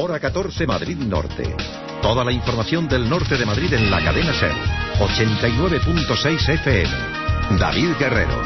Hora 14 Madrid Norte. Toda la información del norte de Madrid en la cadena SER. 89.6 FM. David Guerrero.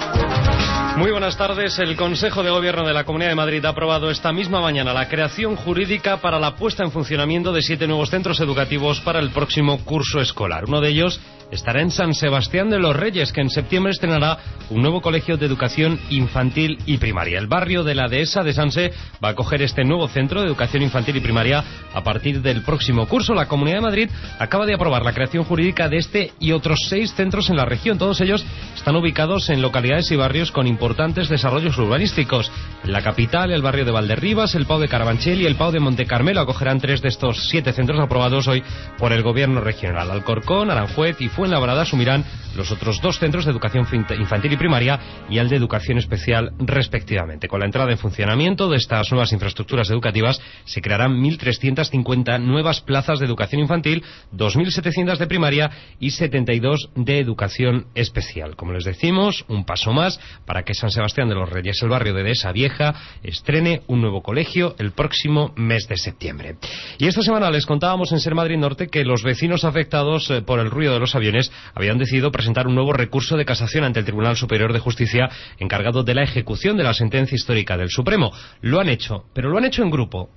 Muy buenas tardes. El Consejo de Gobierno de la Comunidad de Madrid ha aprobado esta misma mañana la creación jurídica para la puesta en funcionamiento de 7 nuevos centros educativos para el próximo curso escolar. Uno de ellos estará en San Sebastián de los Reyes, que en septiembre estrenará un nuevo colegio de educación infantil y primaria. El barrio de la Dehesa de Sanse va a acoger este nuevo centro de educación infantil y primaria a partir del próximo curso. La Comunidad de Madrid acaba de aprobar la creación jurídica de este y otros 6 centros en la región. Todos ellos están ubicados en localidades y barrios con importantes desarrollos urbanísticos. En la capital, el barrio de Valderribas, el Pau de Carabanchel y el Pau de Montecarmelo acogerán 3 de estos 7 centros aprobados hoy por el Gobierno regional. Alcorcón, Aranjuez y Fuenlabrada asumirán los otros 2 centros de educación infantil y primaria y el de educación especial respectivamente. Con la entrada en funcionamiento de estas nuevas infraestructuras educativas se crearán 1.350 nuevas plazas de educación infantil, 2.700 de primaria y 72 de educación especial. Como les decimos, un paso más para que San Sebastián de los Reyes, el barrio de Dehesa Vieja, estrene un nuevo colegio el próximo mes de septiembre. Y esta semana les contábamos en SER Madrid Norte que los vecinos afectados por el ruido de los aviones habían decidido presentar un nuevo recurso de casación ante el Tribunal Superior de Justicia encargado de la ejecución de la sentencia histórica del Supremo. Lo han hecho, pero lo han hecho en grupo.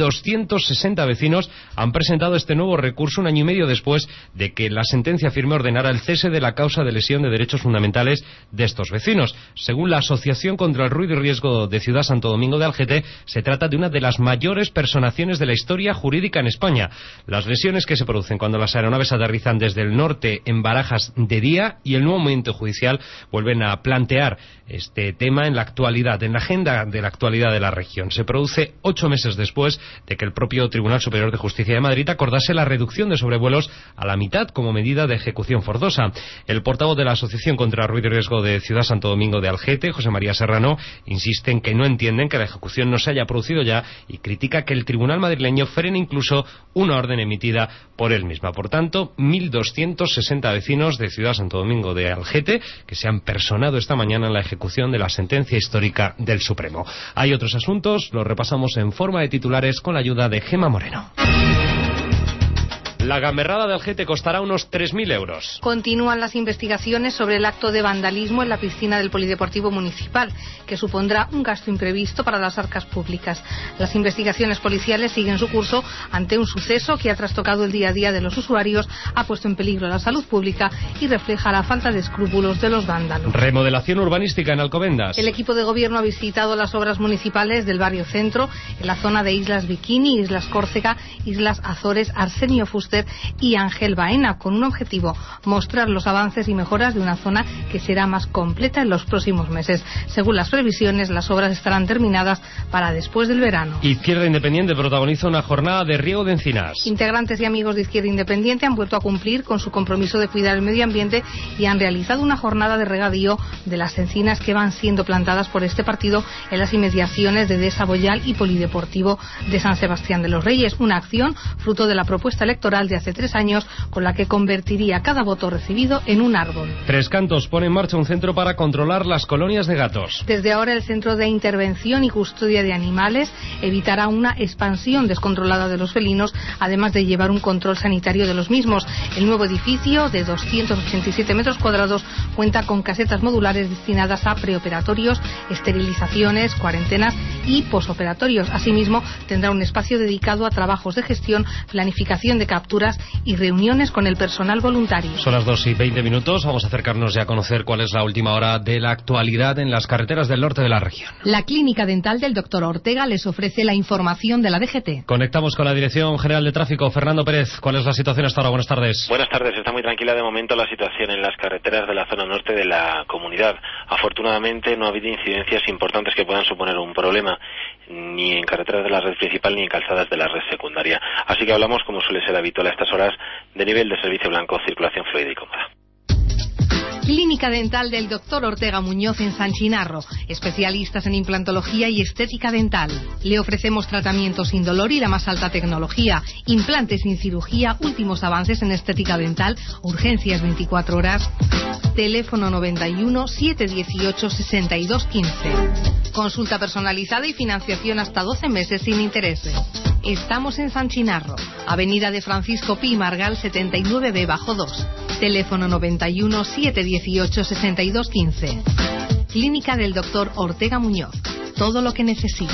1.260 vecinos han presentado este nuevo recurso un año y medio después de que la sentencia firme ordenara el cese de la causa de lesión de derechos fundamentales de estos vecinos. Según la Asociación contra el Ruido y Riesgo de Ciudad Santo Domingo de Algete, se trata de una de las mayores personaciones de la historia jurídica en España. Las lesiones que se producen cuando las aeronaves aterrizan desde el norte en Barajas de día y el nuevo movimiento judicial vuelven a plantear este tema en la actualidad, en la agenda de la actualidad de la región. Se produce 8 meses después de que el propio Tribunal Superior de Justicia de Madrid acordase la reducción de sobrevuelos a la mitad como medida de ejecución forzosa. El portavoz de la Asociación contra el Ruido y Riesgo de Ciudad Santo Domingo de Algete, José María Serrano, insiste en que no entienden que la ejecución no se haya producido ya y critica que el Tribunal madrileño frene incluso una orden emitida por él misma. Por tanto, 1.260 vecinos de Ciudad Santo Domingo de Algete que se han personado esta mañana en la ejecución de la sentencia histórica del Supremo. Hay otros asuntos, los repasamos en forma de titulares con la ayuda de Gema Moreno. La gamberrada de Algete costará unos 3.000 euros. Continúan las investigaciones sobre el acto de vandalismo en la piscina del Polideportivo Municipal, que supondrá un gasto imprevisto para las arcas públicas. Las investigaciones policiales siguen su curso ante un suceso que ha trastocado el día a día de los usuarios, ha puesto en peligro la salud pública y refleja la falta de escrúpulos de los vándalos. Remodelación urbanística en Alcobendas. El equipo de gobierno ha visitado las obras municipales del barrio Centro, en la zona de Islas Bikini, Islas Córcega, Islas Azores, Arsenio Fuster y Ángel Baena, con un objetivo: mostrar los avances y mejoras de una zona que será más completa en los próximos meses. Según las previsiones, las obras estarán terminadas para después del verano. Izquierda Independiente protagoniza una jornada de riego de encinas. Integrantes y amigos de Izquierda Independiente han vuelto a cumplir con su compromiso de cuidar el medio ambiente y han realizado una jornada de regadío de las encinas que van siendo plantadas por este partido en las inmediaciones de Dehesa Boyal y Polideportivo de San Sebastián de los Reyes. Una acción fruto de la propuesta electoral de hace 3 años, con la que convertiría cada voto recibido en un árbol. Tres Cantos pone en marcha un centro para controlar las colonias de gatos. Desde ahora, el Centro de Intervención y Custodia de Animales evitará una expansión descontrolada de los felinos, además de llevar un control sanitario de los mismos. El nuevo edificio, de 287 metros cuadrados, cuenta con casetas modulares destinadas a preoperatorios, esterilizaciones, cuarentenas y posoperatorios. Asimismo, tendrá un espacio dedicado a trabajos de gestión, planificación de capturas y reuniones con el personal voluntario. Son las 2:20. Vamos a acercarnos ya a conocer cuál es la última hora de la actualidad en las carreteras del norte de la región. La Clínica Dental del Dr. Ortega les ofrece la información de la DGT. Conectamos con la Dirección General de Tráfico. Fernando Pérez, ¿cuál es la situación hasta ahora? Buenas tardes. Buenas tardes. Está muy tranquila de momento la situación en las carreteras de la zona norte de la comunidad. Afortunadamente no ha habido incidencias importantes que puedan suponer un problema, ni en carreteras de la red principal ni en calzadas de la red secundaria. Así que hablamos, como suele ser habitual a estas horas, de nivel de servicio blanco, circulación fluida y cómoda. Clínica Dental del Dr. Ortega Muñoz en San Chinarro, especialistas en implantología y estética dental. Le ofrecemos tratamiento sin dolor y la más alta tecnología, implantes sin cirugía, últimos avances en estética dental, urgencias 24 horas. Teléfono 91 718 62 15. Consulta personalizada y financiación hasta 12 meses sin intereses. Estamos en San Chinarro, Avenida de Francisco Pi Margal 79B-2, teléfono 91 718 6215. Clínica del Dr. Ortega Muñoz, todo lo que necesita.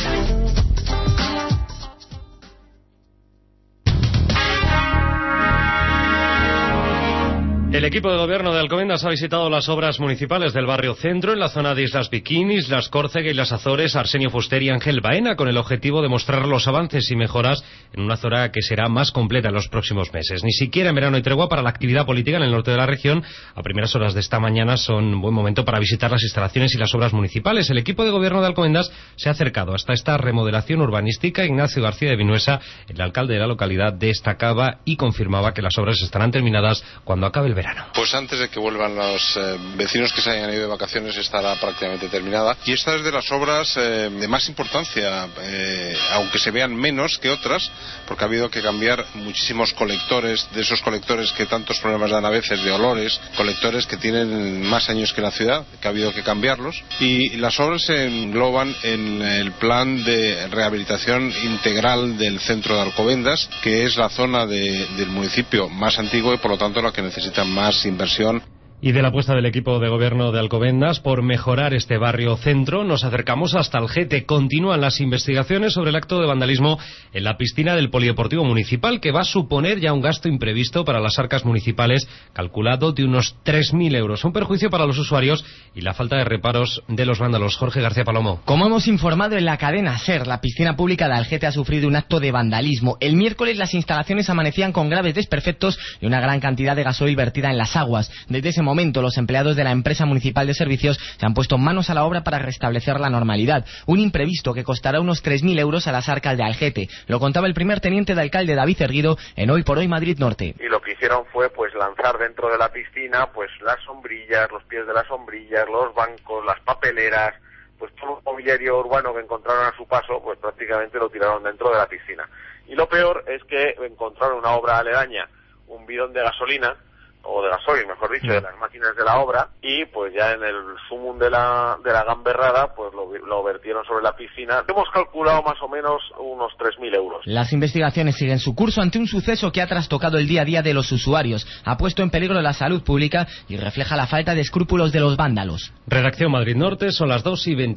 El equipo de gobierno de Alcobendas ha visitado las obras municipales del barrio Centro en la zona de Islas Bikini, Islas Córcega y las Azores, Arsenio Fuster y Ángel Baena, con el objetivo de mostrar los avances y mejoras en una zona que será más completa en los próximos meses. Ni siquiera en verano hay tregua para la actividad política en el norte de la región. A primeras horas de esta mañana son un buen momento para visitar las instalaciones y las obras municipales. El equipo de gobierno de Alcobendas se ha acercado hasta esta remodelación urbanística. Ignacio García de Vinuesa, el alcalde de la localidad, destacaba y confirmaba que las obras estarán terminadas cuando acabe el verano. Pues antes de que vuelvan los vecinos que se hayan ido de vacaciones estará prácticamente terminada, y esta es de las obras de más importancia, aunque se vean menos que otras, porque ha habido que cambiar muchísimos colectores, de esos colectores que tantos problemas dan a veces de olores, colectores que tienen más años que la ciudad, que ha habido que cambiarlos, y las obras se engloban en el plan de rehabilitación integral del centro de Alcobendas, que es la zona del municipio más antiguo y por lo tanto la que necesita más inversión. Y de la apuesta del equipo de gobierno de Alcobendas por mejorar este barrio centro, nos acercamos hasta Algete. Continúan las investigaciones sobre el acto de vandalismo en la piscina del Polideportivo Municipal, que va a suponer ya un gasto imprevisto para las arcas municipales, calculado de unos 3.000 euros. Un perjuicio para los usuarios y la falta de reparos de los vándalos. Jorge García Palomo. Como hemos informado en la cadena SER, la piscina pública de Algete ha sufrido un acto de vandalismo. El miércoles las instalaciones amanecían con graves desperfectos y una gran cantidad de gasoil vertida en las aguas. Desde ese momento, los empleados de la empresa municipal de servicios se han puesto manos a la obra para restablecer la normalidad. Un imprevisto que costará unos 3.000 euros a las arcas de Algete. Lo contaba el primer teniente de alcalde David Erguido en Hoy por Hoy Madrid Norte. Y lo que hicieron fue pues lanzar dentro de la piscina pues las sombrillas, los pies de las sombrillas, los bancos, las papeleras, pues todo el mobiliario urbano que encontraron a su paso, pues prácticamente lo tiraron dentro de la piscina. Y lo peor es que encontraron una obra aledaña, un bidón de gasolina, o de gasoil, mejor dicho, de las máquinas de la obra, y pues ya en el sumum de la gamberrada, pues lo vertieron sobre la piscina. Hemos calculado más o menos unos 3.000 euros. Las investigaciones siguen su curso ante un suceso que ha trastocado el día a día de los usuarios, ha puesto en peligro la salud pública y refleja la falta de escrúpulos de los vándalos. Redacción Madrid Norte, son las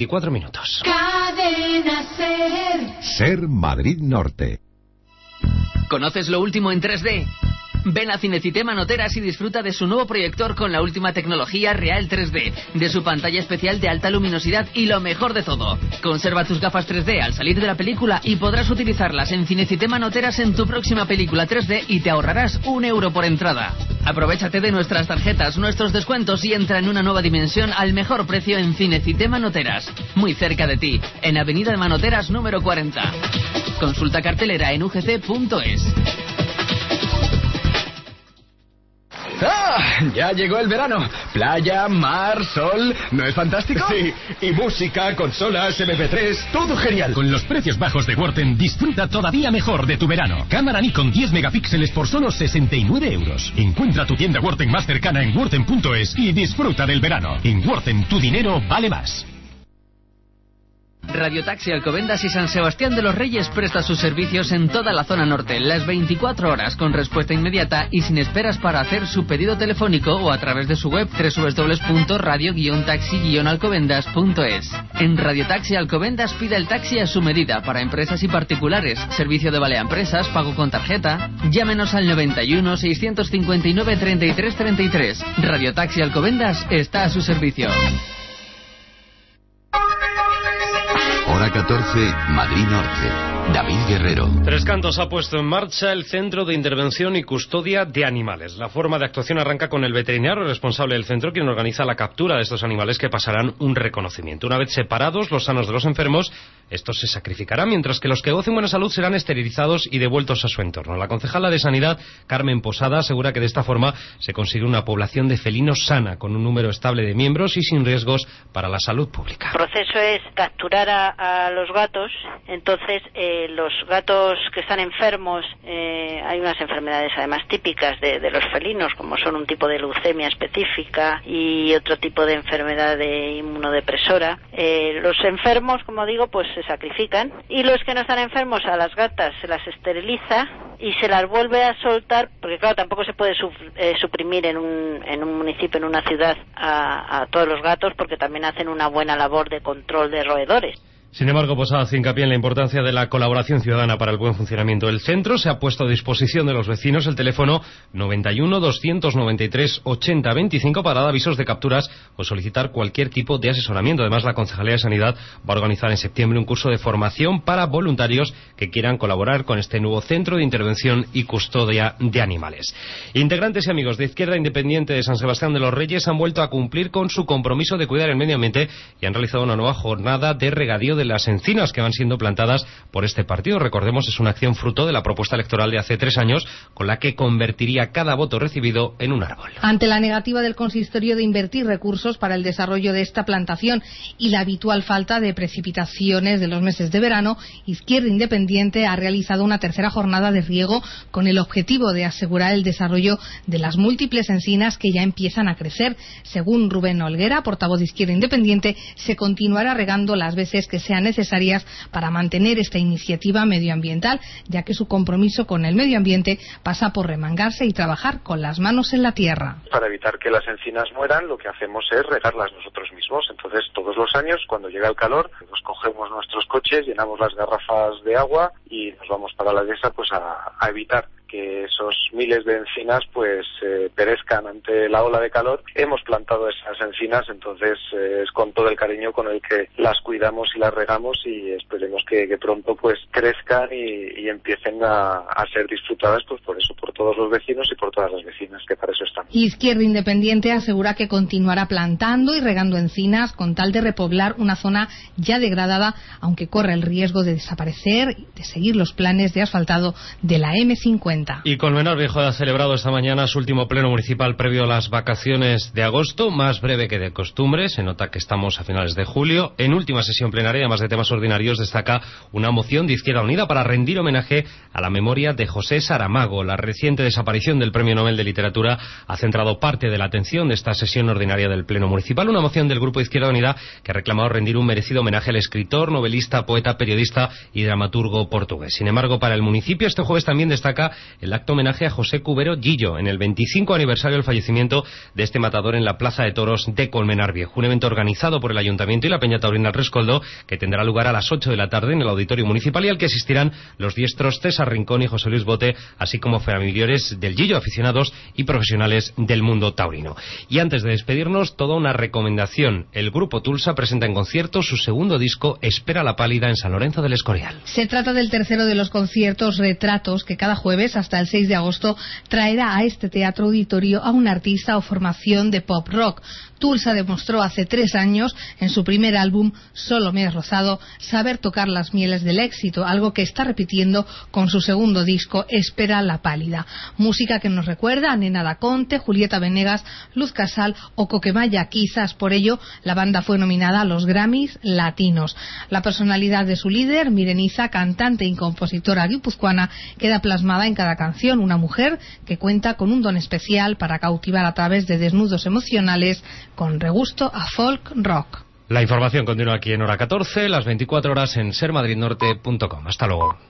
2:24. Cadena SER. SER Madrid Norte. ¿Conoces lo último en 3D? Ven a Cinecitema Noteras y disfruta de su nuevo proyector con la última tecnología Real 3D, de su pantalla especial de alta luminosidad y lo mejor de todo. Conserva tus gafas 3D al salir de la película y podrás utilizarlas en Cinecitema Noteras en tu próxima película 3D y te ahorrarás €1 por entrada. Aprovechate de nuestras tarjetas, nuestros descuentos y entra en una nueva dimensión al mejor precio en Cinecitema Noteras, muy cerca de ti, en Avenida de Manoteras número 40. Consulta cartelera en ugc.es. ¡Ah! Ya llegó el verano. Playa, mar, sol. ¿No es fantástico? Sí, y música, consolas, MP3, todo genial. Con los precios bajos de Worten, disfruta todavía mejor de tu verano. Cámara Nikon 10 megapíxeles por solo 69 euros. Encuentra tu tienda Worten más cercana en worten.es y disfruta del verano. En Worten, tu dinero vale más. Radiotaxi Alcobendas y San Sebastián de los Reyes presta sus servicios en toda la zona norte, las 24 horas, con respuesta inmediata y sin esperas para hacer su pedido telefónico o a través de su web www.radio-taxi-alcobendas.es. En Radiotaxi Alcobendas pide el taxi a su medida para empresas y particulares, servicio de vale a empresas, pago con tarjeta. Llámenos al 91 659 33 33. Radiotaxi Alcobendas está a su servicio. Hora 14, Madrid Norte. David Guerrero. Tres Cantos ha puesto en marcha el Centro de Intervención y Custodia de Animales. La forma de actuación arranca con el veterinario responsable del centro, quien organiza la captura de estos animales que pasarán un reconocimiento. Una vez separados los sanos de los enfermos, estos se sacrificarán, mientras que los que gocen buena salud serán esterilizados y devueltos a su entorno. La concejala de Sanidad, Carmen Posada, asegura que de esta forma se consigue una población de felinos sana, con un número estable de miembros y sin riesgos para la salud pública. El proceso es capturar a los gatos. Entonces los gatos que están enfermos, hay unas enfermedades además típicas de los felinos, como son un tipo de leucemia específica y otro tipo de enfermedad de inmunodepresora. Los enfermos, como digo, pues se sacrifican, y los que no están enfermos, a las gatas se las esteriliza y se las vuelve a soltar, porque claro, tampoco se puede suprimir en un municipio, en una ciudad, a todos los gatos, porque también hacen una buena labor de control de roedores. Sin embargo, Posada hace hincapié en la importancia de la colaboración ciudadana para el buen funcionamiento del centro. Se ha puesto a disposición de los vecinos el teléfono 91 293 80 25 para dar avisos de capturas o solicitar cualquier tipo de asesoramiento. Además, la Concejalía de Sanidad va a organizar en septiembre un curso de formación para voluntarios que quieran colaborar con este nuevo centro de intervención y custodia de animales. Integrantes y amigos de Izquierda Independiente de San Sebastián de los Reyes han vuelto a cumplir con su compromiso de cuidar el medio ambiente y han realizado una nueva jornada de regadío de las encinas que van siendo plantadas por este partido. Recordemos, es una acción fruto de la propuesta electoral de hace 3 años, con la que convertiría cada voto recibido en un árbol. Ante la negativa del consistorio de invertir recursos para el desarrollo de esta plantación y la habitual falta de precipitaciones de los meses de verano, Izquierda Independiente ha realizado una tercera jornada de riego con el objetivo de asegurar el desarrollo de las múltiples encinas que ya empiezan a crecer. Según Rubén Olguera, portavoz de Izquierda Independiente, se continuará regando las veces que sean necesarias para mantener esta iniciativa medioambiental, ya que su compromiso con el medio ambiente pasa por remangarse y trabajar con las manos en la tierra. Para evitar que las encinas mueran, lo que hacemos es regarlas nosotros mismos. Entonces, todos los años, cuando llega el calor, nos cogemos nuestros coches, llenamos las garrafas de agua y nos vamos para la dehesa pues a evitar que esos miles de encinas pues perezcan ante la ola de calor. Hemos plantado esas encinas, entonces es con todo el cariño con el que las cuidamos y las regamos, y esperemos que pronto pues crezcan y empiecen a ser disfrutadas pues por eso, por todos los vecinos y por todas las vecinas, que para eso están. Izquierda Independiente asegura que continuará plantando y regando encinas con tal de repoblar una zona ya degradada, aunque corre el riesgo de desaparecer y de seguir los planes de asfaltado de la M50. Y Colmenar Viejo ha celebrado esta mañana su último pleno municipal previo a las vacaciones de agosto, más breve que de costumbre. Se nota que estamos a finales de julio. En última sesión plenaria, además de temas ordinarios, destaca una moción de Izquierda Unida para rendir homenaje a la memoria de José Saramago. La reciente desaparición del Premio Nobel de Literatura ha centrado parte de la atención de esta sesión ordinaria del pleno municipal. Una moción del Grupo Izquierda Unida que ha reclamado rendir un merecido homenaje al escritor, novelista, poeta, periodista y dramaturgo portugués. Sin embargo, para el municipio, este jueves también destaca el acto homenaje a José Cubero Gillo en el 25 aniversario del fallecimiento de este matador en la Plaza de Toros de Colmenar Viejo. Un evento organizado por el Ayuntamiento y la Peña Taurina El Rescoldo que tendrá lugar a las 8 de la tarde en el Auditorio Municipal y al que asistirán los diestros César Rincón y José Luis Bote, así como familiares del Gillo, aficionados y profesionales del mundo taurino. Y antes de despedirnos, toda una recomendación. El Grupo Tulsa presenta en concierto su segundo disco, Espera la Pálida, en San Lorenzo del Escorial. Se trata del tercero de los conciertos Retratos que cada jueves hasta el 6 de agosto traerá a este teatro auditorio a un artista o formación de pop rock. Tulsa demostró hace 3 años, en su primer álbum, Solo me has rozado, saber tocar las mieles del éxito, algo que está repitiendo con su segundo disco, Espera la Pálida. Música que nos recuerda a Nena Daconte, Julieta Venegas, Luz Casal o Coquemaya. Quizás por ello la banda fue nominada a los Grammys Latinos. La personalidad de su líder, Mireniza, cantante y compositora guipuzcoana, queda plasmada en cada canción. Una mujer que cuenta con un don especial para cautivar a través de desnudos emocionales con regusto a folk rock. La información continúa aquí en Hora 14, las 24 horas en sermadridnorte.com. Hasta luego.